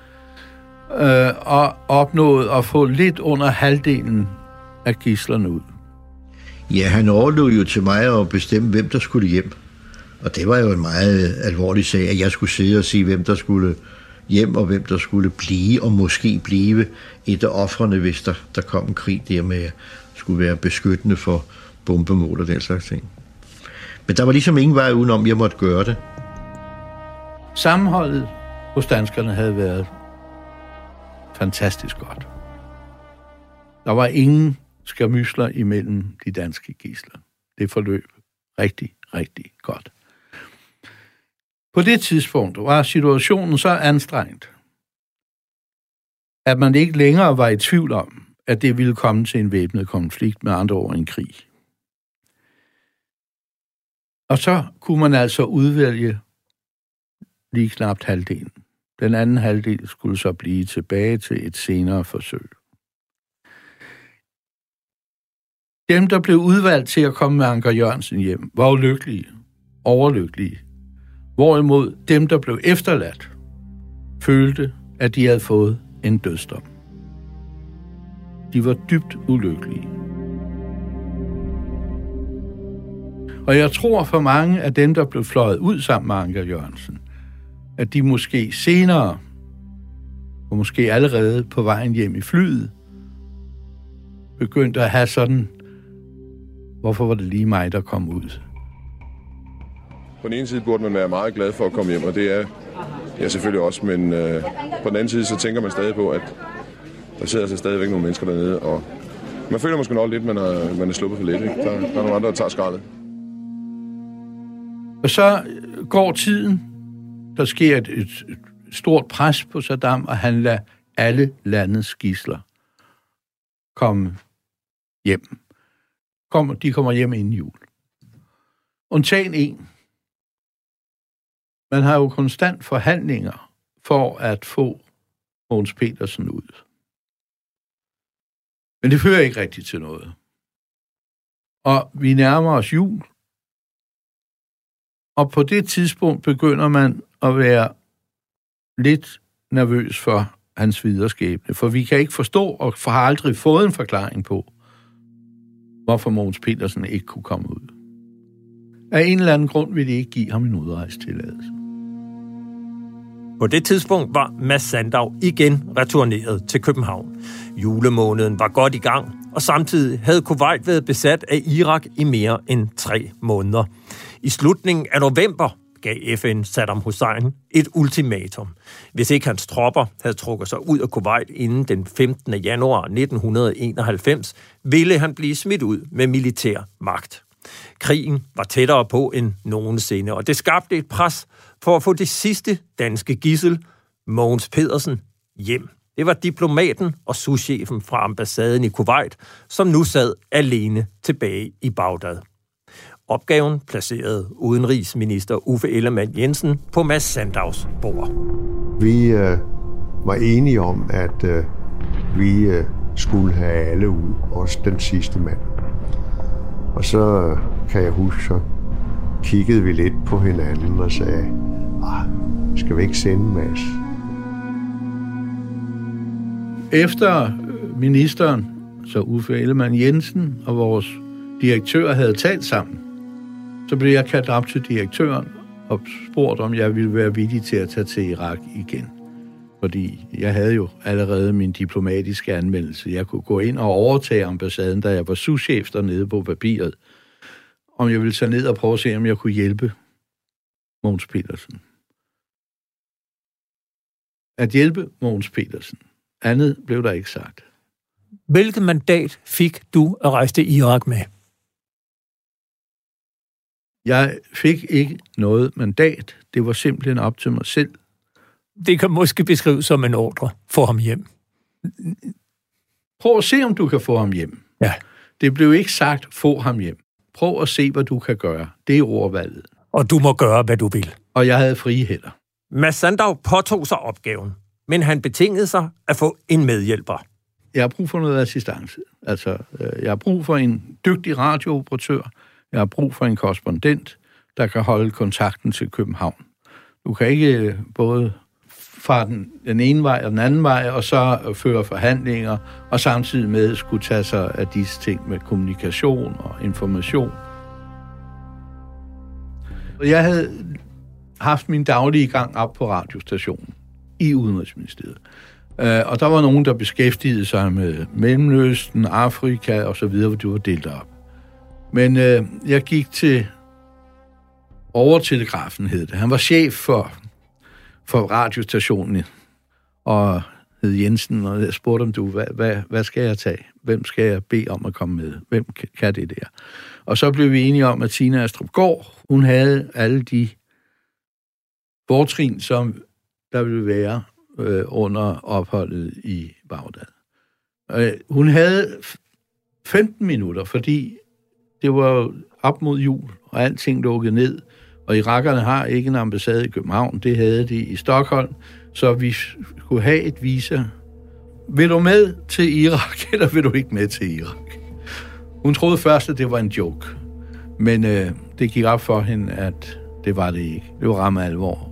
og opnåede at få lidt under halvdelen af gidslerne ud. Ja, han overlod jo til mig at bestemme, hvem der skulle hjem. Og det var jo en meget alvorlig sag, at jeg skulle sidde og sige, hvem der skulle hjem, og hvem der skulle blive, og måske blive et af ofrene, hvis der kom en krig der med at skulle være beskyttende for bombemål og den slags ting. Men der var ligesom ingen vej udenom, jeg måtte gøre det. Sammenholdet hos danskerne havde været fantastisk godt. Der var ingen skærmysler imellem de danske gidsler. Det forløb rigtig, rigtig godt. På det tidspunkt var situationen så anstrengt, at man ikke længere var i tvivl om, at det ville komme til en væbnet konflikt, med andre ord en krig. Og så kunne man altså udvælge lige knapt halvdelen. Den anden halvdel skulle så blive tilbage til et senere forsøg. Dem, der blev udvalgt til at komme med Anker Jørgensen hjem, var ulykkelige, overlykkelige. Hvorimod dem, der blev efterladt, følte, at de havde fået en dødsdom. De var dybt ulykkelige. Og jeg tror for mange af dem, der blev fløjet ud sammen med Anker Jørgensen, at de måske senere, og måske allerede på vejen hjem i flyet, begyndte at have sådan, hvorfor var det lige mig, der kom ud? På den ene side burde man være meget glad for at komme hjem, og det er jeg selvfølgelig også, men på den anden side, så tænker man stadig på, at der sidder altså stadigvæk nogle mennesker dernede, og man føler måske nok lidt, man er sluppet for lidt. Ikke? Der er nogle andre, der tager skraldet. Og så går tiden. Der sker et stort pres på Saddam, og han lader alle landets gidsler komme hjem. De kommer hjem inden jul. Undtagen en. Man har jo konstant forhandlinger for at få Mogens Petersen ud. Men det fører ikke rigtigt til noget. Og vi nærmer os jul. Og på det tidspunkt begynder man at være lidt nervøs for hans videre skæbne. For vi kan ikke forstå, og har aldrig fået en forklaring på, hvorfor Mogens Petersen ikke kunne komme ud. Af en eller anden grund ville de ikke give ham en udrejstilladelse. På det tidspunkt var Mads Sandaug igen returneret til København. Julemåneden var godt i gang, og samtidig havde Kuwait været besat af Irak i mere end 3 måneder. I slutningen af november gav FN Saddam Hussein et ultimatum. Hvis ikke hans tropper havde trukket sig ud af Kuwait inden den 15. januar 1991, ville han blive smidt ud med militær magt. Krigen var tættere på end nogensinde, og det skabte et pres for at få det sidste danske gidsel, Mogens Petersen, hjem. Det var diplomaten og souschefen fra ambassaden i Kuwait, som nu sad alene tilbage i Bagdad. Opgaven placerede udenrigsminister Uffe Ellemann-Jensen på Mads Sandaugs bord. Vi var enige om, at vi skulle have alle ud, også den sidste mand. Og så kan jeg huske, så kiggede vi lidt på hinanden og sagde, skal vi ikke sende Mads? Efter ministeren, så Uffe Ellemann-Jensen og vores direktør havde talt sammen, så blev jeg kaldt op til direktøren og spurgt, om jeg ville være villig til at tage til Irak igen. Fordi jeg havde jo allerede min diplomatiske anmeldelse. Jeg kunne gå ind og overtage ambassaden, da jeg var souschef dernede på papiret. Om jeg ville tage ned og prøve at se, om jeg kunne hjælpe Mogens Petersen. At hjælpe Mogens Petersen. Andet blev der ikke sagt. Hvilket mandat fik du at rejse til Irak med? Jeg fik ikke noget mandat. Det var simpelthen op til mig selv, Det kan måske beskrives som en ordre. Få ham hjem. Prøv at se, om du kan få ham hjem. Ja. Det blev ikke sagt, få ham hjem. Prøv at se, hvad du kan gøre. Det er ordvalget. Og du må gøre, hvad du vil. Og jeg havde frie hænder. Mads Sandaug påtog sig opgaven, men han betingede sig at få en medhjælper. Jeg har brug for noget assistance. Altså, jeg har brug for en dygtig radiooperatør. Jeg har brug for en korrespondent, der kan holde kontakten til København. Du kan ikke både fra den ene vej og den anden vej, og så føre forhandlinger, og samtidig med skulle tage sig af disse ting med kommunikation og information. Jeg havde haft min daglige gang op på radiostationen i Udenrigsministeriet. Og der var nogen, der beskæftigede sig med Mellemøsten, Afrika og så videre, hvor de var delt op. Men jeg gik til overtelegrafen, hed det. Han var chef for radiostationen, og hed Jensen, og jeg spurgte om hvad skal jeg tage? Hvem skal jeg bede om at komme med? Hvem kan det der? Og så blev vi enige om, at Tina Astrupgaard, hun havde alle de fortrin, som der ville være under opholdet i Bagdad. Hun havde 15 minutter, fordi det var op mod jul, og alting lukkede ned, og irakerne har ikke en ambassade i København, det havde de i Stockholm, så vi skulle have et visa. Vil du med til Irak, eller vil du ikke med til Irak? Hun troede først, at det var en joke, men det gik op for hende, at det var det ikke. Det var ramme alvor.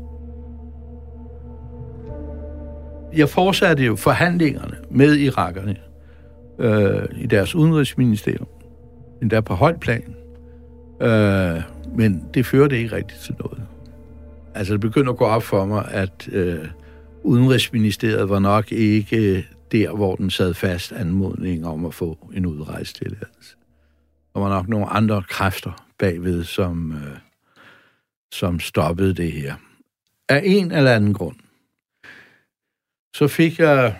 Jeg fortsatte jo forhandlingerne med irakerne i deres udenrigsministerium, endda på højt plan. Men det førte ikke rigtigt til noget. Altså, det begyndte at gå op for mig, at Udenrigsministeriet var nok ikke der, hvor den sad fast anmodning om at få en udrejsetilladelse. Der var nok nogle andre kræfter bagved, som stoppede det her. Af en eller anden grund. Så fik jeg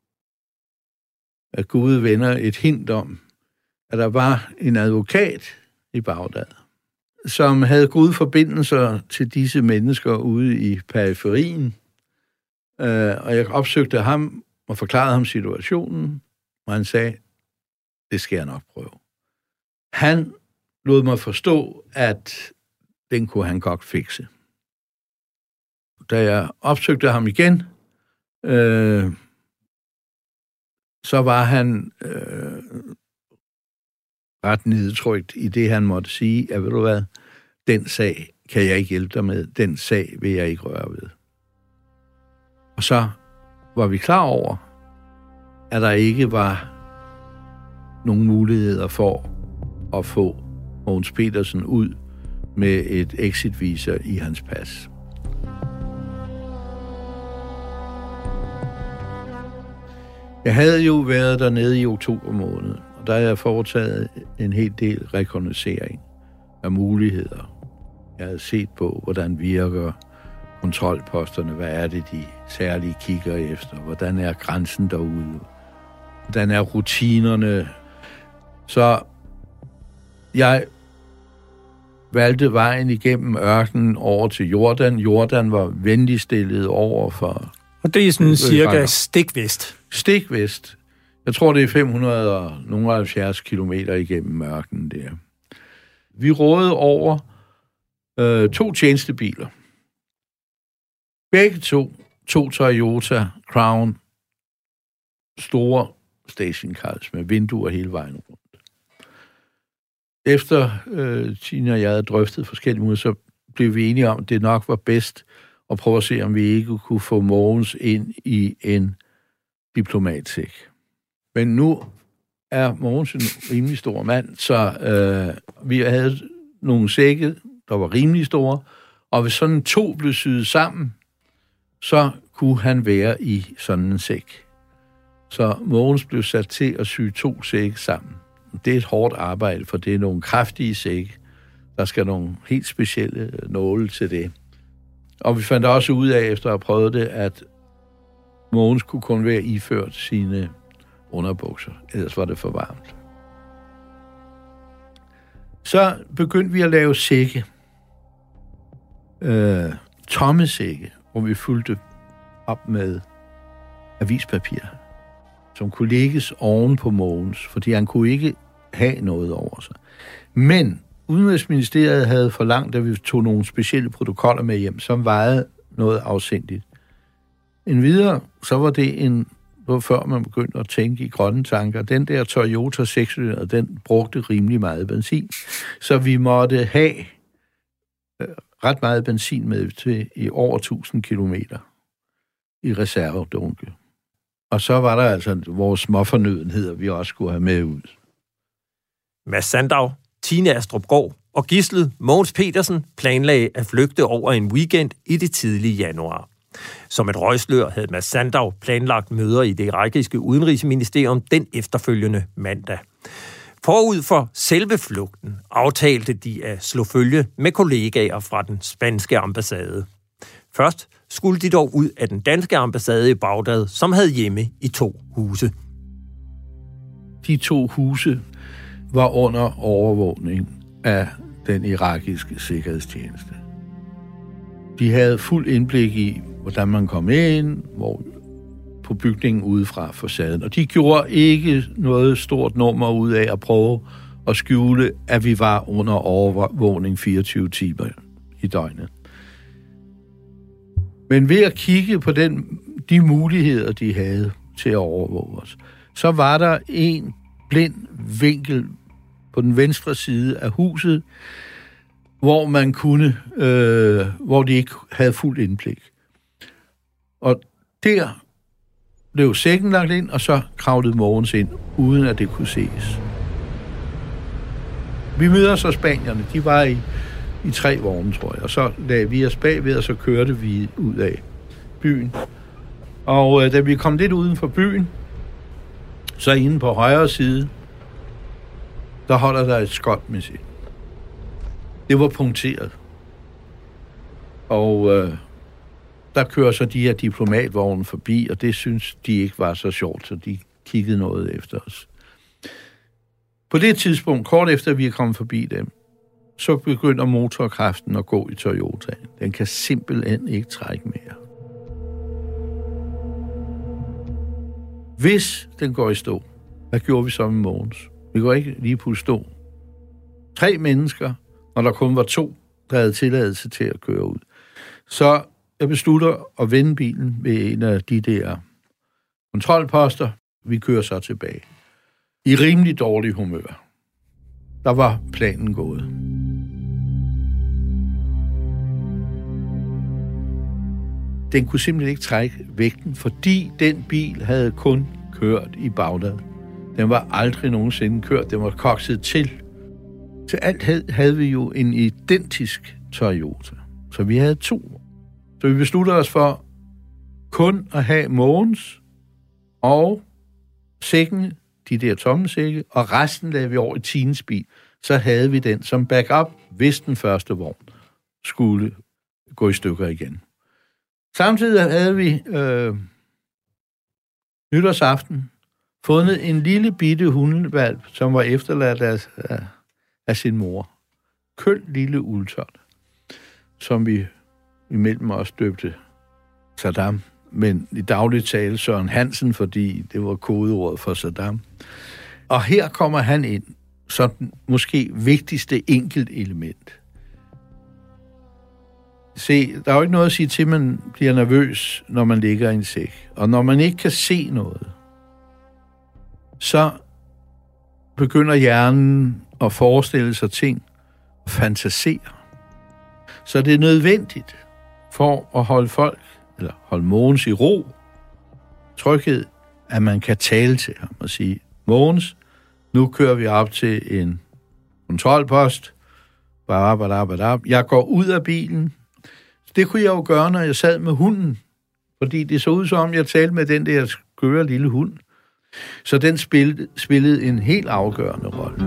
af gode venner et hint om, at der var en advokat i Bagdad, som havde gode forbindelser til disse mennesker ude i periferien. Og jeg opsøgte ham og forklarede ham situationen, og han sagde, det skal jeg nok prøve. Han lod mig forstå, at den kunne han godt fikse. Da jeg opsøgte ham igen, så var han ret nedtrykt i det, han måtte sige, at ved du hvad, den sag kan jeg ikke hjælpe dig med, den sag vil jeg ikke røre ved. Og så var vi klar over, at der ikke var nogen muligheder for at få Mogens Petersen ud med et exit-visa i hans pas. Jeg havde jo været dernede i oktober måned, og der har jeg foretaget en hel del rekognoscering af muligheder. Jeg havde set på, hvordan virker kontrolposterne, hvad er det, de særligt kigger efter, hvordan er grænsen derude, hvordan er rutinerne. Så jeg valgte vejen igennem ørkenen over til Jordan. Jordan var venligt stillet over for... Og det er sådan cirka stikvest. Stikvest. Jeg tror, det er 570 kilometer igennem ørkenen der. Vi rådede over 2 tjenestebiler. Begge to Toyota Crown, store stationcars med vinduer hele vejen rundt. Efter Tina og jeg havde drøftet forskellige måder, så blev vi enige om, at det nok var bedst at prøve at se, om vi ikke kunne få Mogens ind i en diplomatsæk. Men nu er Mogens en rimelig stor mand, så vi havde nogle sække, der var rimelig store, og hvis sådan 2 blev syet sammen, så kunne han være i sådan en sæk. Så Mogens blev sat til at sy 2 sække sammen. Det er et hårdt arbejde, for det er nogle kraftige sække. Der skal nogle helt specielle nåle til det. Og vi fandt også ud af, efter at have prøvet det, at Mogens kunne kun være iført sine underbukser. Ellers var det for varmt. Så begyndte vi at lave sække. Tomme sække, hvor vi fyldte op med avispapir, som kunne lægges oven på Mogens, fordi han kunne ikke have noget over sig. Men Udenrigsministeriet havde forlangt, at vi tog nogle specielle protokoller med hjem, som vejede noget afsindigt. Endvidere, så var det før man begyndte at tænke i grønne tanker. Den der Toyota 6-cylinder, den brugte rimelig meget benzin, så vi måtte have ret meget benzin med til i over 1000 kilometer i reservedunke. Og så var der altså vores småfornødenheder, vi også skulle have med ud. Mads Sandaug, Tine Astrupgaard og gidslet Mogens Petersen planlagde at flygte over en weekend i det tidlige januar. Som et røgslør havde Mads Sandaug planlagt møder i det irakiske udenrigsministerium den efterfølgende mandag. Forud for selve flugten aftalte de at slå følge med kollegaer fra den spanske ambassade. Først skulle de dog ud af den danske ambassade i Bagdad, som havde hjemme i 2 huse. De 2 huse var under overvågning af den irakiske sikkerhedstjeneste. De havde fuld indblik i, hvordan man kom ind, på bygningen udefra facaden. Og de gjorde ikke noget stort nummer ud af at prøve at skjule, at vi var under overvågning 24 timer i døgnet. Men ved at kigge på de muligheder, de havde til at overvåge os, så var der en blind vinkel på den venstre side af huset, hvor man kunne, hvor de ikke havde fuld indblik. Og der blev sækken lagt ind, og så kravlede Mogens ind, uden at det kunne ses. Vi møder så spanierne. De var i 3 vogne, tror jeg. Og så lagde vi os bagved, og så kørte vi ud af byen. Og da vi kom lidt uden for byen, så inde på højre side, der holder der et Scott-missil. Det var punkteret. Og der kører så de her diplomatvogne forbi, og det synes de ikke var så sjovt, så de kiggede noget efter os. På det tidspunkt, kort efter vi er kommet forbi dem, så begynder motorkraften at gå i Toyotaen. Den kan simpelthen ikke trække mere. Hvis den går i stå, hvad gjorde vi så med Mogens? Vi går ikke lige på stå. 3 mennesker, når der kun var 2, der havde tilladelse til at køre ud. Så jeg beslutter at vende bilen ved en af de der kontrolposter. Vi kører så tilbage. I rimelig dårlig humør. Der var planen gået. Den kunne simpelthen ikke trække vægten, fordi den bil havde kun kørt i Bagdad. Den var aldrig nogensinde kørt. Den var kokset til. Til alt havde vi jo en identisk Toyota. Så vi havde 2. Så vi besluttede os for kun at have Mogens og sækken, de der tomme sække, og resten lavede vi over i Tines bil. Så havde vi den som backup, hvis den første vogn skulle gå i stykker igen. Samtidig havde vi nytårsaften fundet en lille bitte hundevalp, som var efterladt af sin mor. Køn lille uldtørt, som vi imellem os døbte Saddam, men i dagligt tale Søren Hansen, fordi det var kodeordet for Saddam. Og her kommer han ind som den måske vigtigste enkelt element. Se, der er jo ikke noget at sige til, at man bliver nervøs, når man ligger i en sæk. Og når man ikke kan se noget, så begynder hjernen at forestille sig ting og fantasere. Så det er nødvendigt for at holde folk, eller holde Mogens i ro, tryghed, at man kan tale til ham og sige, Mogens, nu kører vi op til en kontrolpost. Jeg går ud af bilen. Det kunne jeg jo gøre, når jeg sad med hunden. Fordi det så ud som, jeg talte med den der skøre lille hund. Så den spillede en helt afgørende rolle.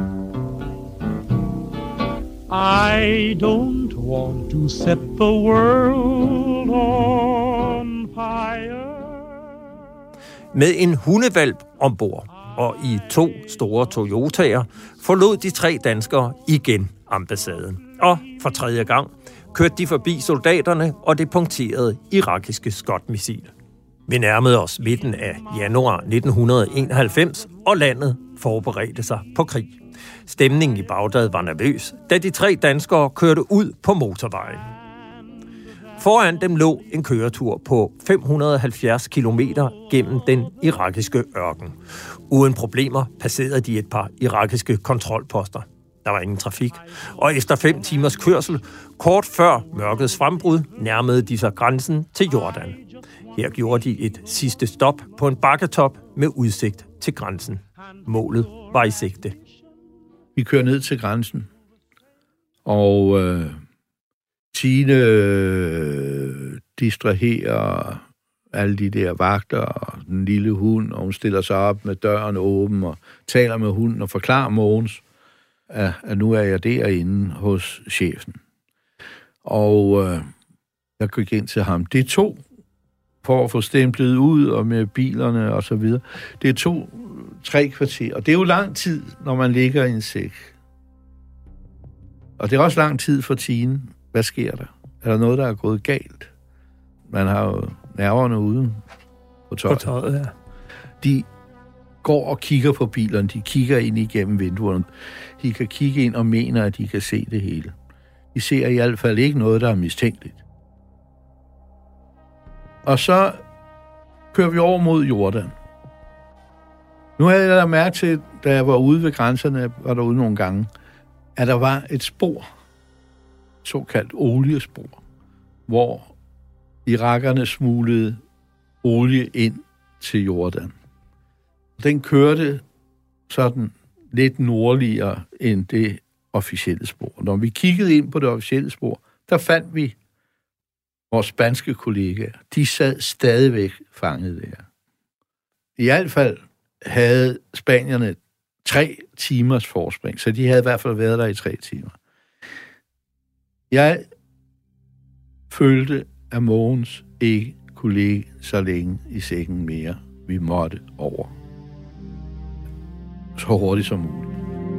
I don't want to set the world on fire. Med en hundevalp ombord og i 2 store Toyotaer forlod de 3 danskere igen ambassaden. Og for 3. gang kørte de forbi soldaterne og det punkterede irakiske Scott-missil. Vi nærmede os midten af januar 1991, og landet forberedte sig på krig. Stemningen i Bagdad var nervøs, da de 3 danskere kørte ud på motorvejen. Foran dem lå en køretur på 570 kilometer gennem den irakiske ørken. Uden problemer passerede de et par irakiske kontrolposter. Der var ingen trafik, og efter 5 timers kørsel, kort før mørkets frembrud, nærmede de sig grænsen til Jordan. Her gjorde de et sidste stop på en bakketop med udsigt til grænsen. Målet var i sigte. Vi kører ned til grænsen, og Tine distraherer alle de der vagter og den lille hund, og hun stiller sig op med døren åben og taler med hunden og forklarer Mogens, at nu er jeg derinde hos chefen. Og jeg gik ind til ham. Det tog for at få stemplet ud og med bilerne og så videre. Det tog 3 kvarter, og det er jo lang tid, når man ligger i en sæk. Og det er også lang tid for Tine. Hvad sker der? Er der noget, der er gået galt? Man har jo nerverne ude på tøjet. Ja. De går og kigger på bilerne. De kigger ind igennem vinduerne. De kan kigge ind og mener, at de kan se det hele. De ser i hvert fald ikke noget, der er mistænkeligt. Og så kører vi over mod Jordan. Nu havde jeg lagt mærke til, da jeg var ude ved grænserne, var derude nogle gange, at der var et spor, såkaldt oliespor, hvor irakerne smuglede olie ind til Jordan. Den kørte sådan lidt nordligere end det officielle spor. Når vi kiggede ind på det officielle spor, der fandt vi vores spanske kollegaer. De sad stadigvæk fanget der. I hvert fald havde spanierne 3 timers forspring, så de havde i hvert fald været der i 3 timer. Jeg følte, at Mogens ikke kunne ligge så længe i sækken mere. Vi måtte over. Så hurtigt som muligt.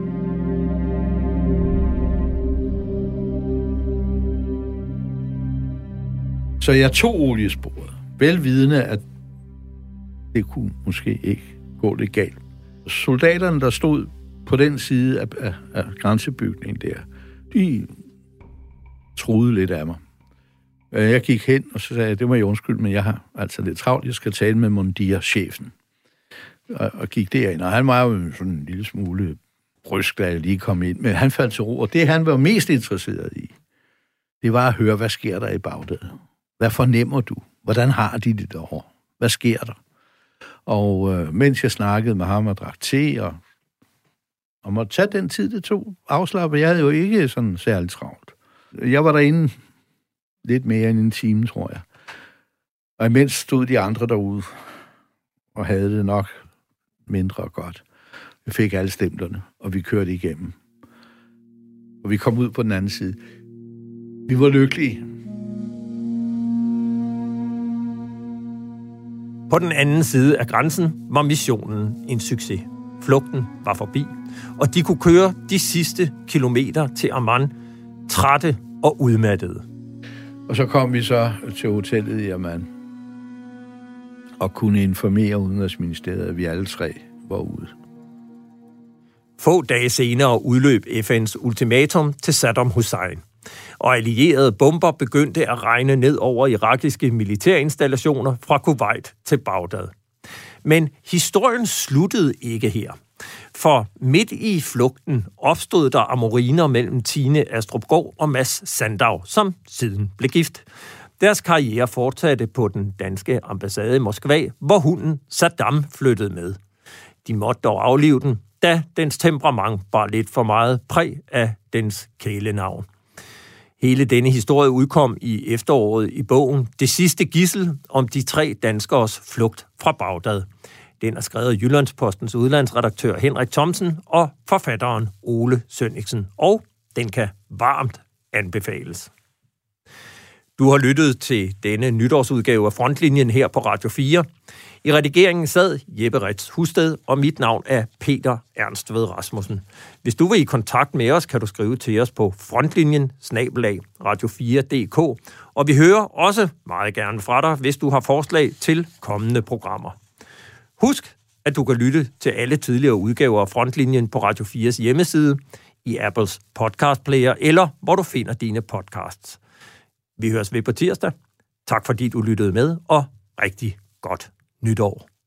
Så jeg tog oliesporet, velvidende, at det kunne måske ikke gå lidt galt. Soldaterne, der stod på den side af grænsebygningen der, de troede lidt af mig. Jeg gik hen, og så sagde jeg, det må jeg undskylde, men jeg har altså lidt travlt, jeg skal tale med Mondir, chefen. Og gik derind, og han var jo sådan en lille smule brysk, da jeg lige kom ind, men han faldt til ro, og det han var mest interesseret i, det var at høre, hvad sker der i Bagdad? Hvad fornemmer du? Hvordan har de det derovre? Hvad sker der? Og mens jeg snakkede med ham og drak te, og måtte tage den tid, det tog afslappet, jeg havde jo ikke sådan særligt travlt. Jeg var derinde lidt mere end en time, tror jeg. Og imens stod de andre derude og havde det nok mindre godt. Vi fik alle stemplerne, og vi kørte igennem. Og vi kom ud på den anden side. Vi var lykkelige. På den anden side af grænsen var missionen en succes. Flugten var forbi, og de kunne køre de sidste kilometer til Amman, trætte og udmattede. Og så kom vi så til hotellet i Amman og kunne informere Udenrigsministeriet, at vi alle 3 var ude. Få dage senere udløb FN's ultimatum til Saddam Hussein, og allierede bomber begyndte at regne ned over irakiske militærinstallationer fra Kuwait til Bagdad. Men historien sluttede ikke her. For midt i flugten opstod der amoriner mellem Tine Astrupgaard og Mads Sandaug, som siden blev gift. Deres karriere fortsatte på den danske ambassade i Moskva, hvor hunden Saddam flyttede med. De måtte dog aflive den, da dens temperament bar lidt for meget præg af dens kælenavn. Hele denne historie udkom i efteråret i bogen Det sidste gidsel om de 3 danskeres flugt fra Bagdad. Den er skrevet af Jyllandspostens udlandsredaktør Henrik Thomsen og forfatteren Ole Sønniksen, og den kan varmt anbefales. Du har lyttet til denne nytårsudgave af Frontlinjen her på Radio 4. I redigeringen sad Jeppe Retz Husted, og mit navn er Peter Ernstved Rasmussen. Hvis du vil i kontakt med os, kan du skrive til os på frontlinjen@radio4.dk, og vi hører også meget gerne fra dig, hvis du har forslag til kommende programmer. Husk, at du kan lytte til alle tidligere udgaver af Frontlinjen på Radio 4's hjemmeside, i Apples podcastplayer, eller hvor du finder dine podcasts. Vi høres ved på tirsdag. Tak fordi du lyttede med, og rigtig godt nytår.